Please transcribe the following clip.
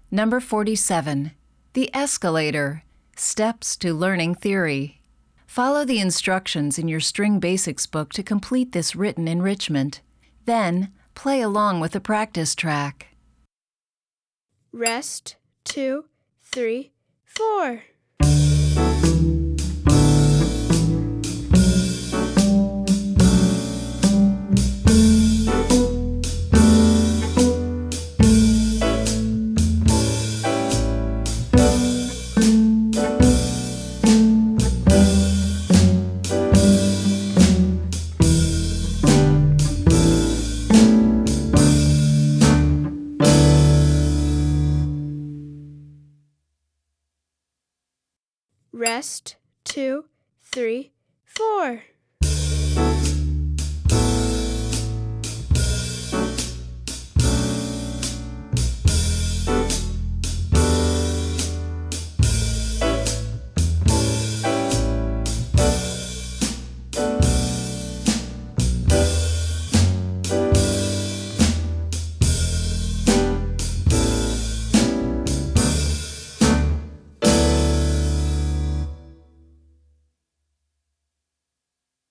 Number 47. The Escalator, Steps to Learning Theory. Follow the instructions in your String Basics book to complete this written enrichment. Then, play along with the practice track. Rest, 2, 3, 4. Rest, 2, 3, 4.